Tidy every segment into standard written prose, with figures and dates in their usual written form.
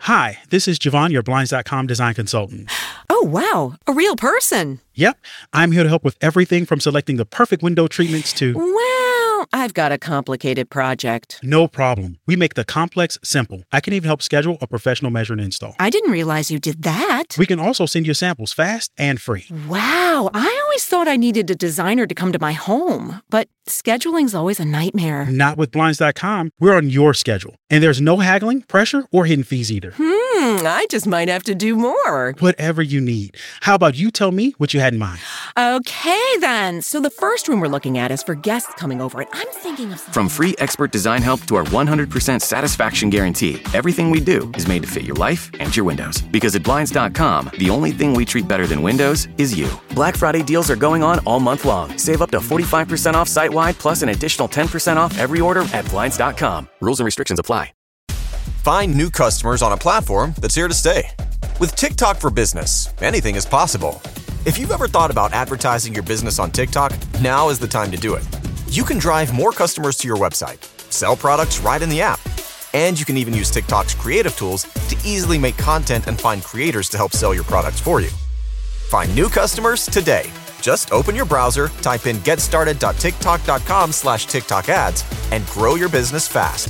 Hi, this is Javon, your Blinds.com design consultant. Oh, wow. A real person. Yep, I'm here to help with everything from selecting the perfect window treatments to... Well, I've got a complicated project. No problem. We make the complex simple. I can even help schedule a professional measure and install. I didn't realize you did that. We can also send you samples fast and free. Wow, I always thought I needed a designer to come to my home, but scheduling's always a nightmare. Not with Blinds.com. We're on your schedule. And there's no haggling, pressure, or hidden fees either. I just might have to do more. Whatever you need. How about you tell me what you had in mind? Okay, then. So the first room we're looking at is for guests coming over, and I'm thinking of... From free expert design help to our 100% satisfaction guarantee, everything we do is made to fit your life and your windows. Because at Blinds.com, the only thing we treat better than windows is you. Black Friday deals are going on all month long. Save up to 45% off site-wide, plus an additional 10% off every order at Blinds.com. Rules and restrictions apply. Find new customers on a platform that's here to stay. With TikTok for Business, anything is possible. If you've ever thought about advertising your business on TikTok, now is the time to do it. You can drive more customers to your website, sell products right in the app, and you can even use TikTok's creative tools to easily make content and find creators to help sell your products for you. Find new customers today. Just open your browser, type in getstarted.tiktok.com/TikTok ads, and grow your business fast.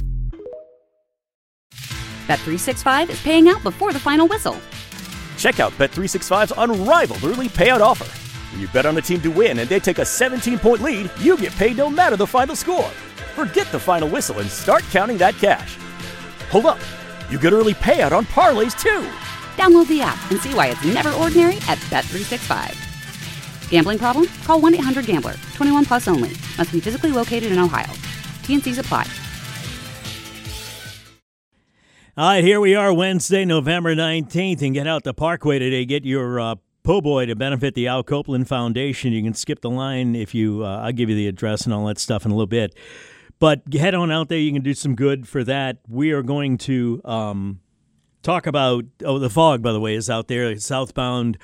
Bet365 is paying out before the final whistle. Check out Bet365's unrivaled early payout offer. When you bet on a team to win and they take a 17-point lead, you get paid no matter the final score. Forget the final whistle and start counting that cash. Hold up. You get early payout on parlays, too. Download the app and see why it's never ordinary at Bet365. Gambling problem? Call 1-800-GAMBLER. 21 plus only. Must be physically located in Ohio. T&Cs apply. All right, here we are Wednesday, November 19th, and get out the Parkway today. Get your po' boy to benefit the Al Copeland Foundation. You can skip the line if you, I'll give you the address and all that stuff in a little bit. But head on out there. You can do some good for that. We are going to talk about, the fog, by the way, is out there. Southbound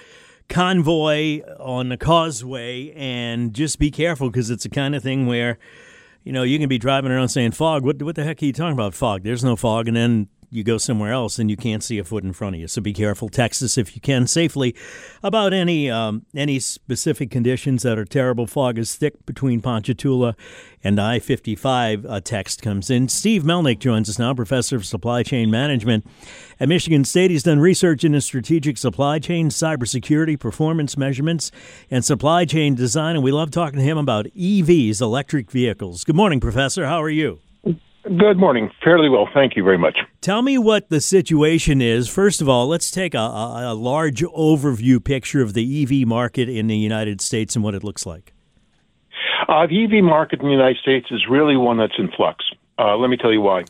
convoy on the causeway, and just be careful because it's the kind of thing where, you know, you can be driving around saying fog. What the heck are you talking about, fog? There's no fog, and then you go somewhere else and you can't see a foot in front of you. So be careful. Text us if you can safely about any specific conditions that are terrible. Fog is thick between Ponchatoula and I-55. A text comes in. Steve Melnick joins us now, professor of supply chain management at Michigan State. He's done research into strategic supply chain, cybersecurity, performance measurements, and supply chain design. And we love talking to him about EVs, electric vehicles. Good morning, Professor. How are you? Good morning. Fairly well. Thank you very much. Tell me what the situation is. First of all, let's take a large overview picture of the EV market in the United States and what it looks like. The EV market in the United States is really one that's in flux. Let me tell you why.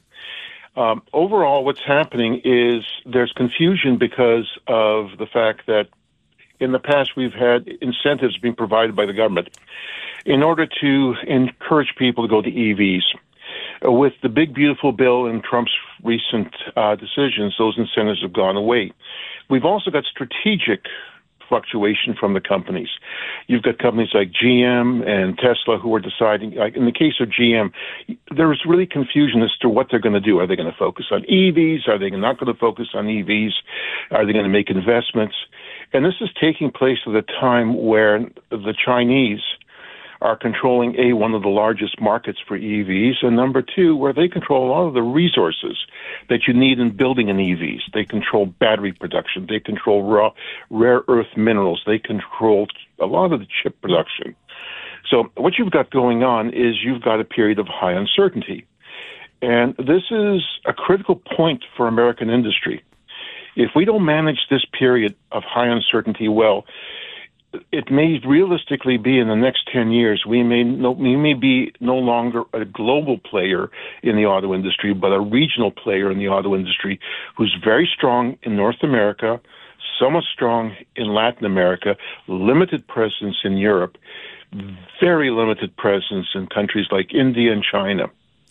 Overall, what's happening is there's confusion because of the fact that in the past we've had incentives being provided by the government in order to encourage people to go to EVs. With the big, beautiful bill and Trump's recent decisions, those incentives have gone away. We've also got strategic fluctuation from the companies. You've got companies like GM and Tesla who are deciding, like in the case of GM, there's really confusion as to what they're going to do. Are they going to focus on EVs? Are they not going to focus on EVs? Are they going to make investments? And this is taking place at a time where the Chinese are controlling, one of the largest markets for EVs, and number two, where they control a lot of the resources that you need in building an EVs. They control battery production. They control rare earth minerals. They control a lot of the chip production. So what you've got going on is you've got a period of high uncertainty. And this is a critical point for American industry. If we don't manage this period of high uncertainty well, it may realistically be in the next 10 years, we may be no longer a global player in the auto industry, but a regional player in the auto industry who's very strong in North America, somewhat strong in Latin America, limited presence in Europe, very limited presence in countries like India and China.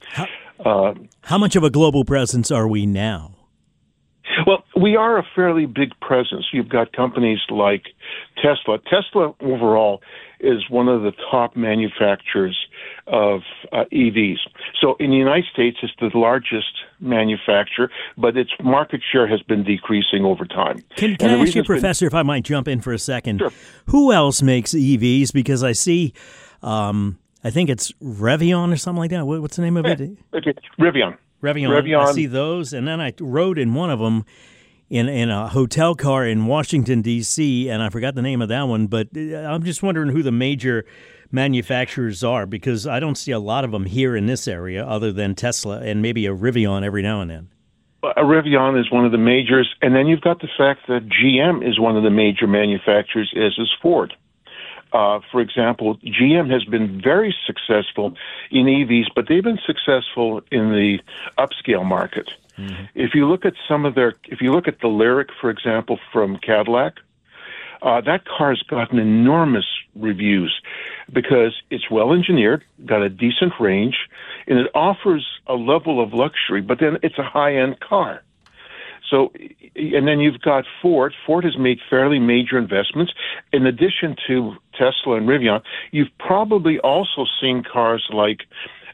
How much of a global presence are we now? Well, we are a fairly big presence. You've got companies like Tesla. Tesla overall is one of the top manufacturers of EVs. So in the United States, it's the largest manufacturer, but its market share has been decreasing over time. Can I ask you, Professor, if I might jump in for a second? Sure. Who else makes EVs? Because I see, I think it's Revion or something like that. What's the name of it? Okay. Rivian. I see those, and then I rode in one of them in a hotel car in Washington, D.C., and I forgot the name of that one, but I'm just wondering who the major manufacturers are, because I don't see a lot of them here in this area other than Tesla and maybe a Rivian every now and then. A Rivian is one of the majors, and then you've got the fact that GM is one of the major manufacturers, as is Ford. For example, GM has been very successful in EVs, but they've been successful in the upscale market. Mm-hmm. If you look at the Lyriq, for example, from Cadillac, that car's gotten enormous reviews because it's well engineered, got a decent range, and it offers a level of luxury, but then it's a high-end car. So, and then you've got Ford. Ford has made fairly major investments. In addition to Tesla and Rivian, you've probably also seen cars like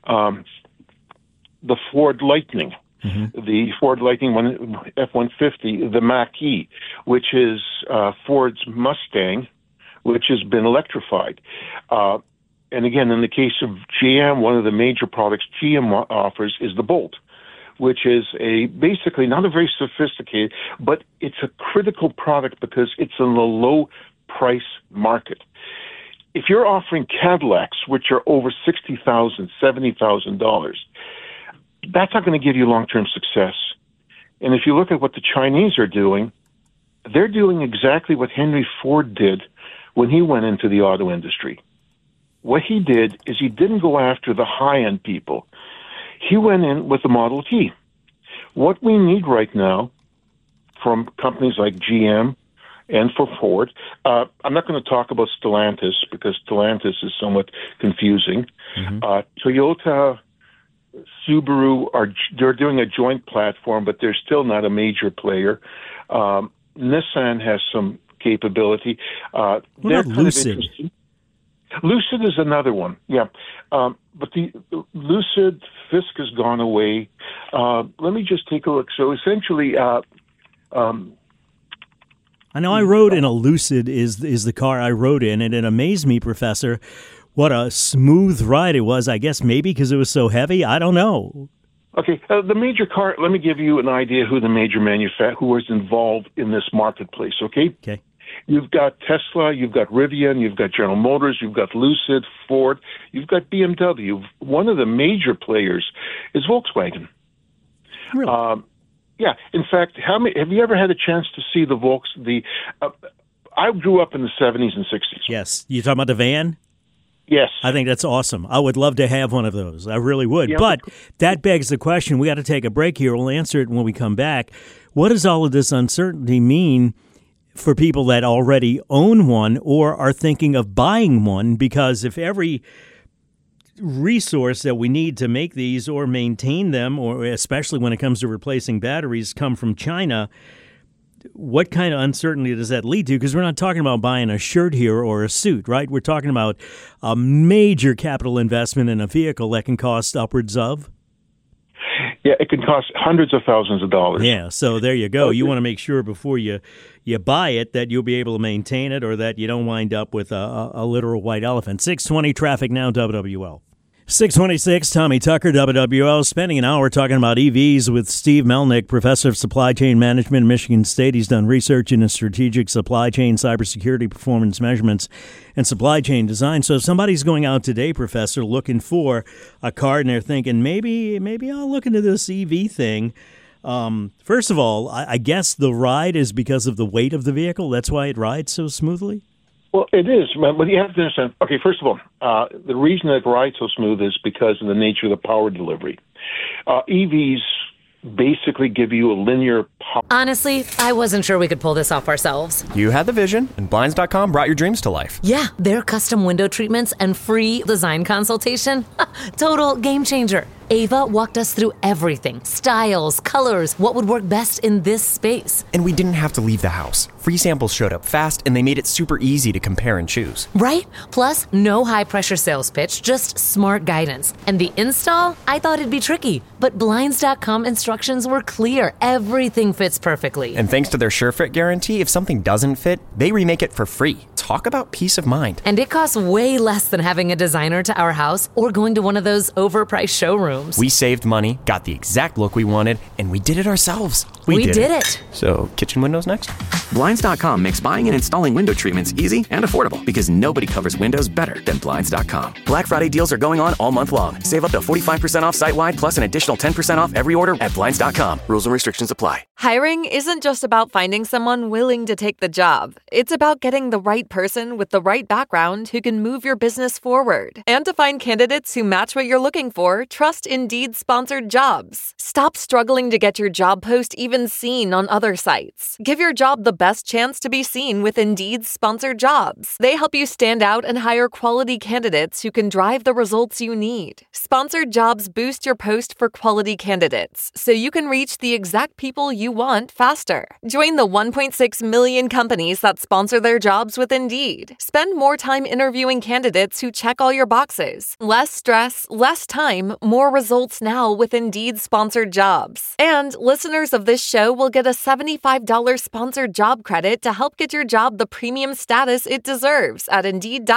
the Ford Lightning. Mm-hmm. The Ford Lightning F-150, the Mach-E, which is Ford's Mustang, which has been electrified. And again, in the case of GM, one of the major products GM offers is the Bolt, which is basically not a very sophisticated, but it's a critical product because it's in the low price market. If you're offering Cadillacs, which are over $60,000, $70,000, that's not going to give you long-term success. And if you look at what the Chinese are doing, they're doing exactly what Henry Ford did when he went into the auto industry. What he did is he didn't go after the high-end people. He went in with the Model T. What we need right now from companies like GM and for Ford, I'm not going to talk about Stellantis because Stellantis is somewhat confusing. Mm-hmm. Toyota, Subaru, they're doing a joint platform, but they're still not a major player. Nissan has some capability. What about Lucid? Lucid is another one, yeah. But the Lucid, Fisk has gone away. Let me just take a look. So essentially, I know I rode in a Lucid is the car I rode in, and it amazed me, Professor, what a smooth ride it was. I guess maybe because it was so heavy. I don't know. Okay, the major car. Let me give you an idea who the major who is involved in this marketplace. Okay. Okay. You've got Tesla, you've got Rivian, you've got General Motors, you've got Lucid, Ford, you've got BMW. One of the major players is Volkswagen. Really? Yeah. In fact, have you ever had a chance to see the I grew up in the 70s and 60s. Yes. You talking about the van? Yes. I think that's awesome. I would love to have one of those. I really would. Yeah. But that begs the question. We got to take a break here. We'll answer it when we come back. What does all of this uncertainty mean for people that already own one or are thinking of buying one? Because if every resource that we need to make these or maintain them, or especially when it comes to replacing batteries, come from China, what kind of uncertainty does that lead to? Because we're not talking about buying a shirt here or a suit, right? We're talking about a major capital investment in a vehicle that can cost upwards of? Yeah, it can cost hundreds of thousands of dollars. Yeah, so there you go. You want to make sure before you buy it that you'll be able to maintain it or that you don't wind up with a literal white elephant. 620 traffic now, WWL. 626, Tommy Tucker, WWL, spending an hour talking about EVs with Steve Melnick, professor of supply chain management at Michigan State. He's done research in strategic supply chain, cybersecurity, performance measurements, and supply chain design. So if somebody's going out today, Professor, looking for a car and they're thinking, maybe I'll look into this EV thing. First of all, I guess the ride is because of the weight of the vehicle. That's why it rides so smoothly? Well, it is, but you have to understand. Okay, first of all, the reason it rides so smooth is because of the nature of the power delivery. EVs basically give you a linear power. Honestly, I wasn't sure we could pull this off ourselves. You had the vision, and Blinds.com brought your dreams to life. Yeah, their custom window treatments and free design consultation. Total game changer. Ava walked us through everything. Styles, colors, what would work best in this space. And we didn't have to leave the house. Free samples showed up fast, and they made it super easy to compare and choose. Right? Plus, no high-pressure sales pitch, just smart guidance. And the install? I thought it'd be tricky, but Blinds.com instructions were clear. Everything fits perfectly. And thanks to their SureFit guarantee, if something doesn't fit, they remake it for free. Talk about peace of mind. And it costs way less than having a designer to our house or going to one of those overpriced showrooms. We saved money, got the exact look we wanted, and we did it ourselves. We did it. So, kitchen windows next? Blinds.com makes buying and installing window treatments easy and affordable because nobody covers windows better than Blinds.com. Black Friday deals are going on all month long. Save up to 45% off site-wide plus an additional 10% off every order at Blinds.com. Rules and restrictions apply. Hiring isn't just about finding someone willing to take the job. It's about getting the right person with the right background who can move your business forward. And to find candidates who match what you're looking for, trust Indeed-sponsored jobs. Stop struggling to get your job post even seen on other sites. Give your job the best chance to be seen with Indeed-sponsored jobs. They help you stand out and hire quality candidates who can drive the results you need. Sponsored jobs boost your post for quality candidates, so you can reach the exact people you want faster. Join the 1.6 million companies that sponsor their jobs with Indeed. Spend more time interviewing candidates who check all your boxes. Less stress, less time, more results now with Indeed-sponsored jobs. And listeners of this show will get a $75 sponsored job credit to help get your job the premium status it deserves at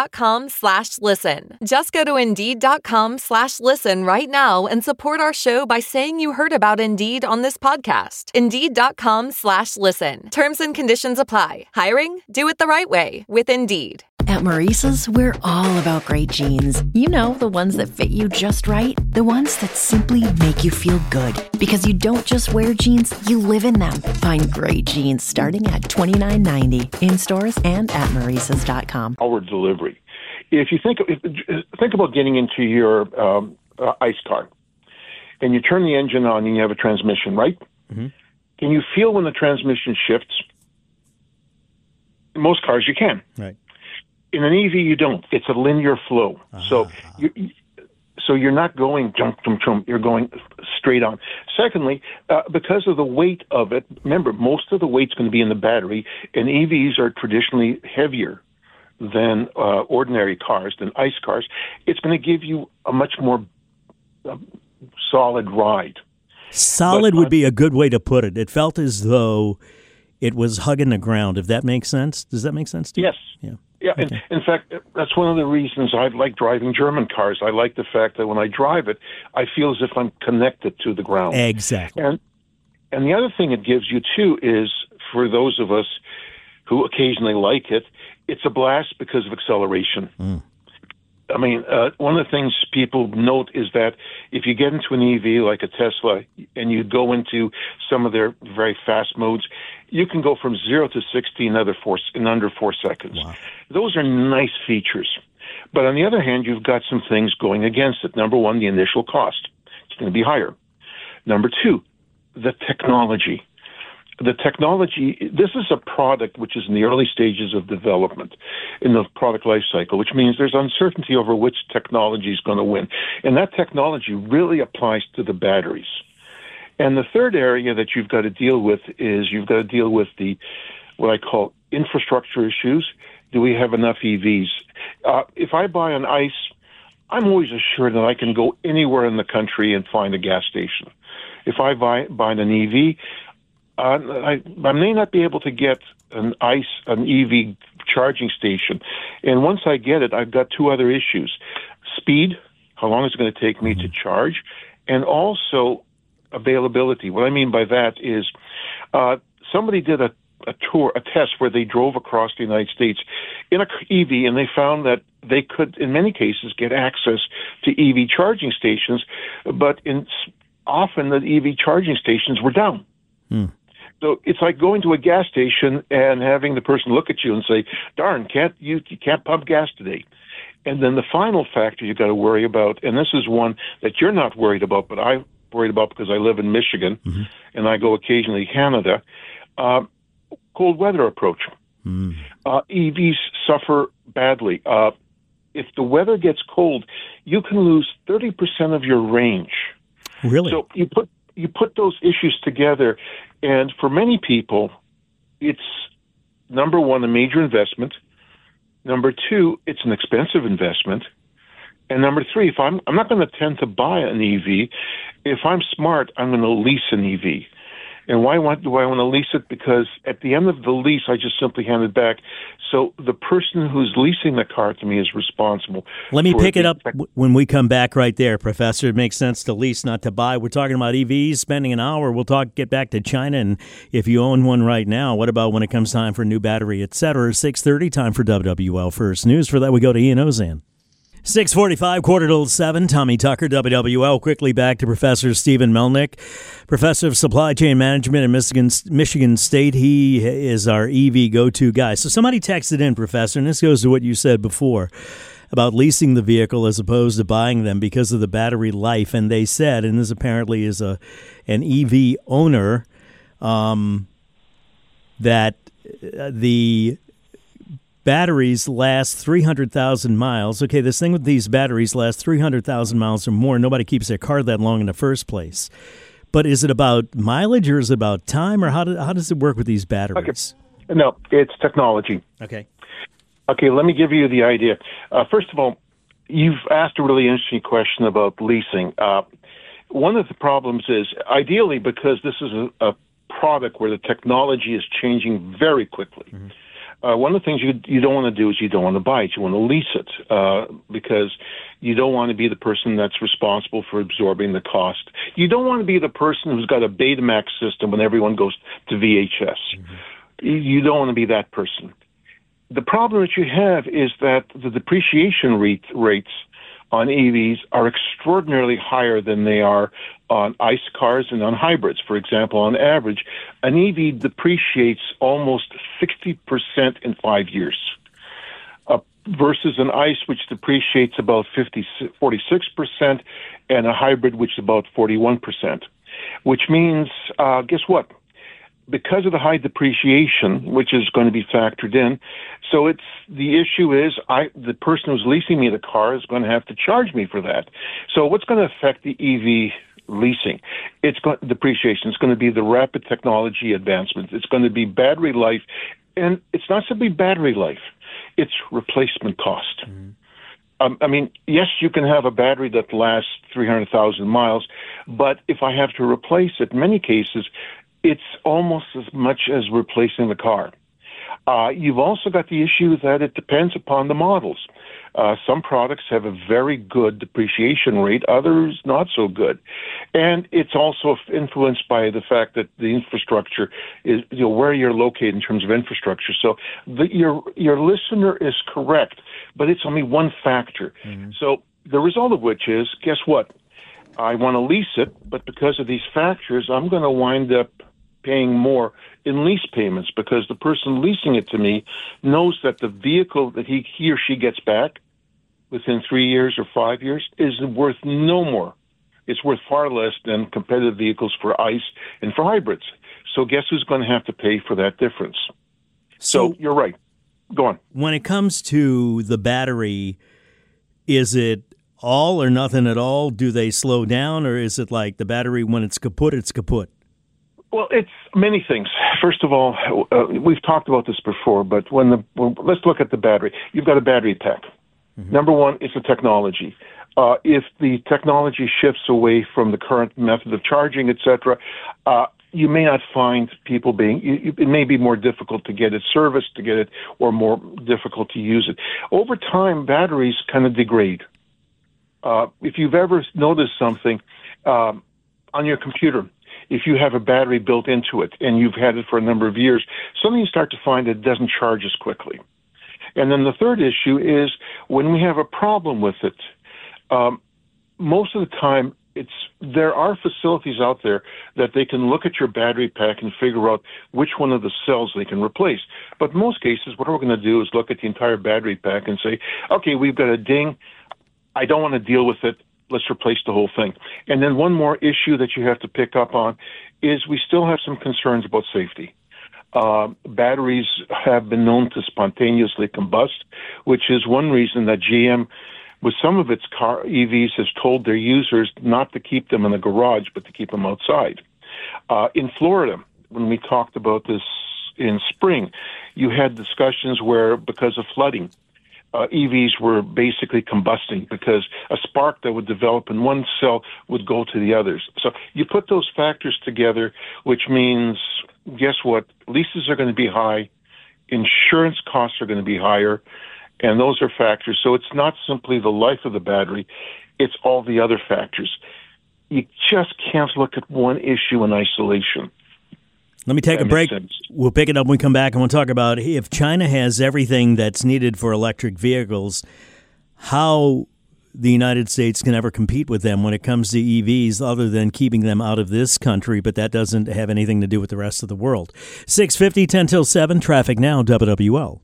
Indeed.com/listen. Just go to Indeed.com/listen right now and support our show by saying you heard about Indeed on this podcast. Indeed.com/listen. Terms and conditions apply. Hiring? Do it the right way with Indeed. At Maurice's, we're all about great jeans. You know, the ones that fit you just right. The ones that simply make you feel good. Because you don't just wear jeans, you live in them. Find great jeans starting at $29.90 in stores and at Maurice's.com. Our delivery. If you think about getting into your ICE car, and you turn the engine on and you have a transmission, right? Mm-hmm. Can you feel when the transmission shifts? In most cars, you can. Right. In an EV, you don't. It's a linear flow. So you're not going jump, jump, jump. You're going straight on. Secondly, because of the weight of it, remember, most of the weight's going to be in the battery, and EVs are traditionally heavier than ordinary cars, than ICE cars. It's going to give you a much more solid ride. Solid would be a good way to put it. It felt as though it was hugging the ground, if that makes sense. Does that make sense to you? Yes. Yeah. Yeah, Okay. and in fact, that's one of the reasons I like driving German cars. I like the fact that when I drive it, I feel as if I'm connected to the ground. Exactly. And the other thing it gives you, too, is for those of us who occasionally like it, it's a blast because of acceleration. I mean, one of the things people note is that if you get into an EV like a Tesla and you go into some of their very fast modes, you can go from 0 to 60 in under 4 seconds. Wow. Those are nice features. But on the other hand, you've got some things going against it. Number one, the initial cost. It's going to be higher. Number two, the technology. The technology, this is a product which is in the early stages of development in the product life cycle, which means there's uncertainty over which technology is going to win. And that technology really applies to the batteries. And the third area that you've got to deal with is you've got to deal with the, what I call infrastructure issues. Do we have enough EVs? If I buy an ICE, I'm always assured that I can go anywhere in the country and find a gas station. If I buy an EV, I may not be able to get an EV charging station. And once I get it, I've got two other issues. Speed, how long is it going to take me to charge, and also availability. What I mean by that is somebody did a test where they drove across the United States in an EV, and they found that they could, in many cases, get access to EV charging stations, but often the EV charging stations were down. So it's like going to a gas station and having the person look at you and say, darn, you can't pump gas today. And then the final factor you've got to worry about, and this is one that you're not worried about, but I'm worried about because I live in Michigan and I go occasionally to Canada, cold weather approach. EVs suffer badly. If the weather gets cold, you can lose 30% of your range Really? So you put those issues together, and for many people, it's, number one, a major investment. Number two, it's an expensive investment. And number three, if I'm not going to tend to buy an EV. If I'm smart, I'm going to lease an EV. And why do I want to lease it? Because at the end of the lease, I just simply hand it back. So the person who's leasing the car to me is responsible. Let me pick it up when we come back right there, Professor. It makes sense to lease, not to buy. We're talking about EVs, spending an hour. We'll get back to China, and if you own one right now, what about when it comes time for a new battery, et cetera? 6:30, time for WWL First News. For that, we go to Ian Ozan. 6:45, 6:45, Tommy Tucker, WWL. Quickly back to Professor Stephen Melnick, Professor of Supply Chain Management at Michigan State. He is our EV go-to guy. So somebody texted in, Professor, and this goes to what you said before about leasing the vehicle as opposed to buying them because of the battery life. And they said, and this apparently is an EV owner, that the batteries last 300,000 miles. Okay, this thing with these batteries lasts 300,000 miles or more. Nobody keeps their car that long in the first place. But is it about mileage or is it about time, or how does it work with these batteries? Okay. No, it's technology. Okay. Okay, let me give you the idea. First of all, you've asked a really interesting question about leasing. One of the problems is, ideally, because this is a product where the technology is changing very quickly, one of the things you don't want to do is you don't want to buy it. You want to lease it because you don't want to be the person that's responsible for absorbing the cost. You don't want to be the person who's got a Betamax system when everyone goes to VHS. You don't want to be that person. The problem that you have is that the depreciation rates on EVs are extraordinarily higher than they are on ICE cars and on hybrids. For example, on average, an EV depreciates almost 60% in 5 years, versus an ICE which depreciates about 46%, and a hybrid which is about 41%, which means, guess what? Because of the high depreciation, which is going to be factored in, so it's the issue is the person who's leasing me the car is going to have to charge me for that. So what's going to affect the EV leasing? It's depreciation. It's going to be the rapid technology advancements. It's going to be battery life, and it's not simply battery life; it's replacement cost. I mean, yes, you can have a battery that lasts 300,000 miles, but if I have to replace it, in many cases, it's almost as much as replacing the car. You've also got the issue that it depends upon the models. Some products have a very good depreciation rate, others not so good. And it's also influenced by the fact that the infrastructure is, where you're located in terms of infrastructure. So your listener is correct, but it's only one factor. So the result of which is, guess what? I want to lease it, but because of these factors, I'm going to wind up paying more in lease payments because the person leasing it to me knows that the vehicle that he or she gets back within 3 years or 5 years is worth no more. It's worth far less than competitive vehicles for ICE and for hybrids. So guess who's going to have to pay for that difference? So you're right. Go on. When it comes to the battery, is it all or nothing at all? Do they slow down, or is it like the battery, when it's kaput, it's kaput? Well, it's many things. First of all, we've talked about this before, but let's look at the battery. You've got a battery pack. Number one, it's a technology. If the technology shifts away from the current method of charging, etc., you may not find people it may be more difficult to get it serviced, to get it, or more difficult to use it. Over time, batteries kind of degrade. If you've ever noticed something on your computer, if you have a battery built into it and you've had it for a number of years, suddenly you start to find it doesn't charge as quickly. And then the third issue is when we have a problem with it, most of the time there are facilities out there that they can look at your battery pack and figure out which one of the cells they can replace. But in most cases, what we're going to do is look at the entire battery pack and say, okay, we've got a ding. I don't want to deal with it. Let's replace the whole thing. And then one more issue that you have to pick up on is we still have some concerns about safety. Batteries have been known to spontaneously combust, which is one reason that GM with some of its car EVs, has told their users not to keep them in the garage, but to keep them outside. In Florida, when we talked about this in spring, you had discussions where, because of flooding, EVs were basically combusting because a spark that would develop in one cell would go to the others. So you put those factors together, which means, guess what? Leases are going to be high, insurance costs are going to be higher, and those are factors. So it's not simply the life of the battery, it's all the other factors. You just can't look at one issue in isolation. Let me take a break. We'll pick it up when we come back, and we'll talk about if China has everything that's needed for electric vehicles, how the United States can ever compete with them when it comes to EVs other than keeping them out of this country, but that doesn't have anything to do with the rest of the world. 6:50, 10 till 7, traffic now, WWL.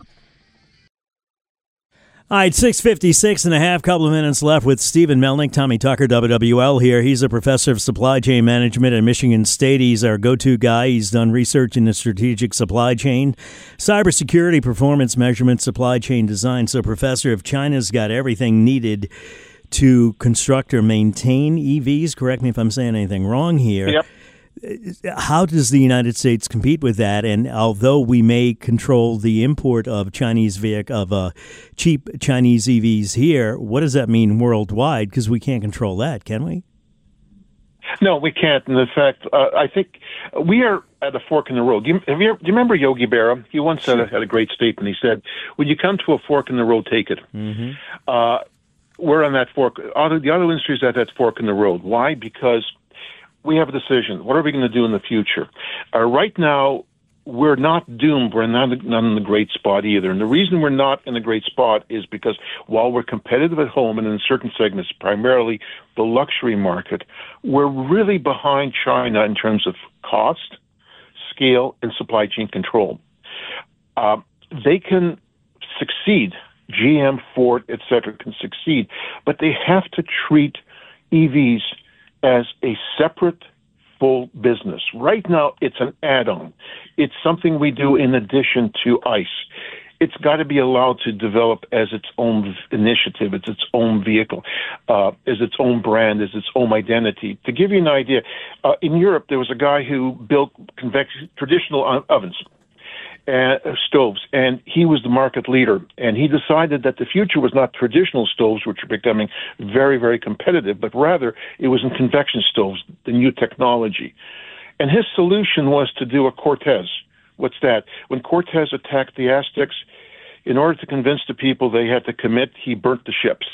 All right, 6:56 and a half, couple of minutes left with Stephen Melnick. Tommy Tucker, WWL here. He's a professor of supply chain management at Michigan State. He's our go-to guy. He's done research in the strategic supply chain, cybersecurity, performance measurement, supply chain design. So, Professor, if China's got everything needed to construct or maintain EVs, correct me if I'm saying anything wrong here. Yep. How does the United States compete with that? And although we may control the import of cheap Chinese EVs here, what does that mean worldwide? Because we can't control that, can we? No, we can't. And in fact, I think we are at a fork in the road. Do you remember Yogi Berra? He once had a great statement. He said, "When you come to a fork in the road, take it." Mm-hmm. We're on that fork. The auto industry is at that fork in the road. Why? Because we have a decision. What are we going to do in the future? Right now, we're not doomed. We're not in the great spot either. And the reason we're not in a great spot is because while we're competitive at home and in certain segments, primarily the luxury market, we're really behind China in terms of cost, scale, and supply chain control. They can succeed. GM, Ford, etc. can succeed, but they have to treat EVs as a separate, full business. Right now, it's an add-on. It's something we do in addition to ICE. It's got to be allowed to develop as its own initiative, as its own vehicle, as its own brand, as its own identity. To give you an idea, in Europe, there was a guy who built traditional ovens, stoves, and he was the market leader. And he decided that the future was not traditional stoves, which are becoming very, very competitive, but rather it was in convection stoves, the new technology. And his solution was to do a Cortez. What's that? When Cortez attacked the Aztecs, in order to convince the people they had to commit, he burnt the ships.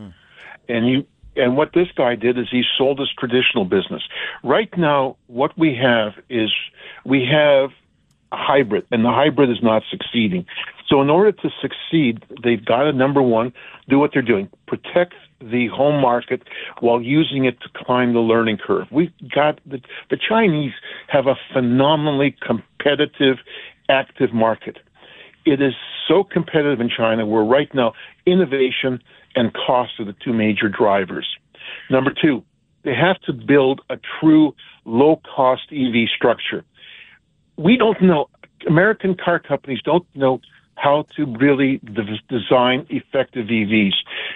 And what this guy did is he sold his traditional business. Right now, what we have is we have a hybrid, and the hybrid is not succeeding. So in order to succeed, they've got to, number one, do what they're doing, protect the home market while using it to climb the learning curve. We've got the Chinese have a phenomenally competitive, active market. It is so competitive in China where right now innovation and cost are the two major drivers. Number two, they have to build a true low-cost EV structure. We don't know. American car companies don't know how to really design effective EVs.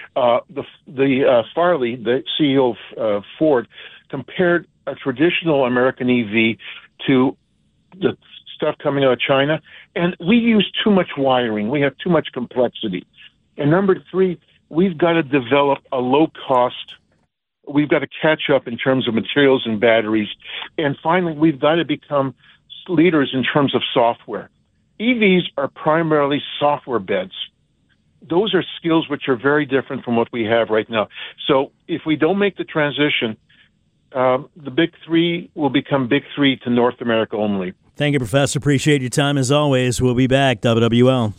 Farley, the CEO of Ford, compared a traditional American EV to the stuff coming out of China, and we use too much wiring. We have too much complexity. And number three, we've got to develop a low-cost. We've got to catch up in terms of materials and batteries. And finally, we've got to become leaders in terms of software. EVs are primarily software beds. Those are skills which are very different from what we have right now. So if we don't make the transition, the big three will become big three to North America only. Thank you, Professor. Appreciate your time as always. We'll be back. WWL.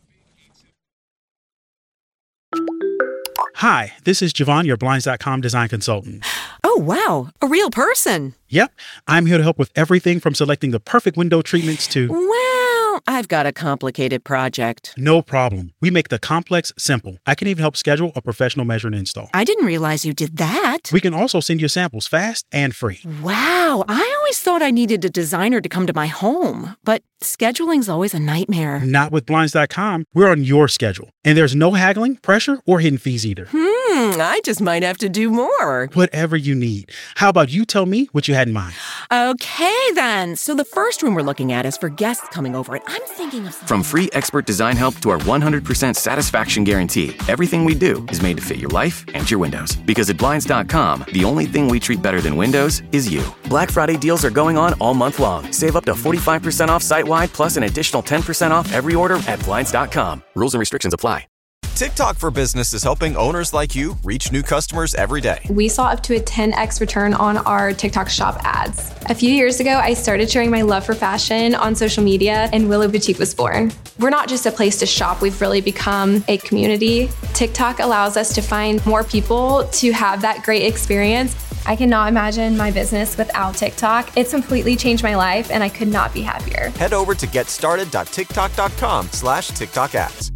Hi, this is Javon, your Blinds.com design consultant. Oh, wow. A real person. Yep. I'm here to help with everything from selecting the perfect window treatments to... Well, I've got a complicated project. No problem. We make the complex simple. I can even help schedule a professional measure and install. I didn't realize you did that. We can also send you samples fast and free. Wow, I always thought I needed a designer to come to my home, but scheduling's always a nightmare. Not with Blinds.com. We're on your schedule. And there's no haggling, pressure, or hidden fees either. I just might have to do more. Whatever you need. How about you tell me what you had in mind? Okay, then. So the first room we're looking at is for guests coming over, and I'm thinking of something. From free expert design help to our 100% satisfaction guarantee, everything we do is made to fit your life and your windows. Because at Blinds.com, the only thing we treat better than windows is you. Black Friday deals are going on all month long. Save up to 45% off site-wide, plus an additional 10% off every order at Blinds.com. Rules and restrictions apply. TikTok for Business is helping owners like you reach new customers every day. We saw up to a 10x return on our TikTok shop ads. A few years ago, I started sharing my love for fashion on social media, and Willow Boutique was born. We're not just a place to shop, we've really become a community. TikTok allows us to find more people to have that great experience. I cannot imagine my business without TikTok. It's completely changed my life, and I could not be happier. Head over to getstarted.tiktok.com/TikTok ads.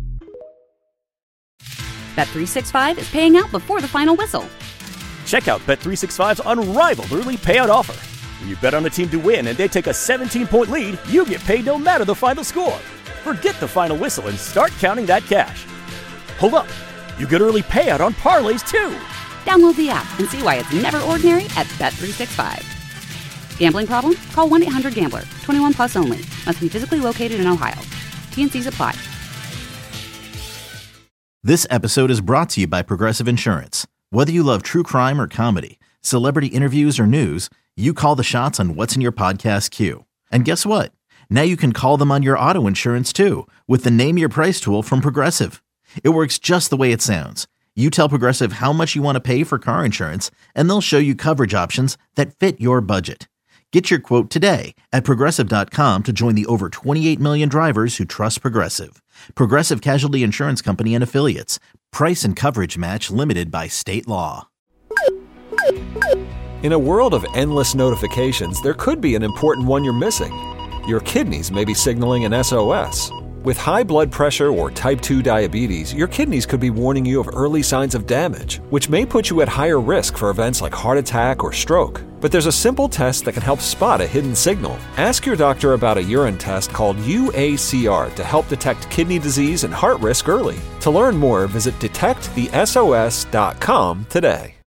Bet365 is paying out before the final whistle. Check out Bet365's unrivaled early payout offer. When you bet on a team to win and they take a 17-point lead, you get paid no matter the final score. Forget the final whistle and start counting that cash. Hold up. You get early payout on parlays, too. Download the app and see why it's never ordinary at Bet365. Gambling problem? Call 1-800-GAMBLER. 21 plus only. Must be physically located in Ohio. T&Cs apply. This episode is brought to you by Progressive Insurance. Whether you love true crime or comedy, celebrity interviews or news, you call the shots on what's in your podcast queue. And guess what? Now you can call them on your auto insurance too with the Name Your Price tool from Progressive. It works just the way it sounds. You tell Progressive how much you want to pay for car insurance, and they'll show you coverage options that fit your budget. Get your quote today at Progressive.com to join the over 28 million drivers who trust Progressive. Progressive Casualty Insurance Company and Affiliates. Price and coverage match limited by state law. In a world of endless notifications, there could be an important one you're missing. Your kidneys may be signaling an SOS. With high blood pressure or type 2 diabetes, your kidneys could be warning you of early signs of damage, which may put you at higher risk for events like heart attack or stroke. But there's a simple test that can help spot a hidden signal. Ask your doctor about a urine test called UACR to help detect kidney disease and heart risk early. To learn more, visit detectthesos.com today.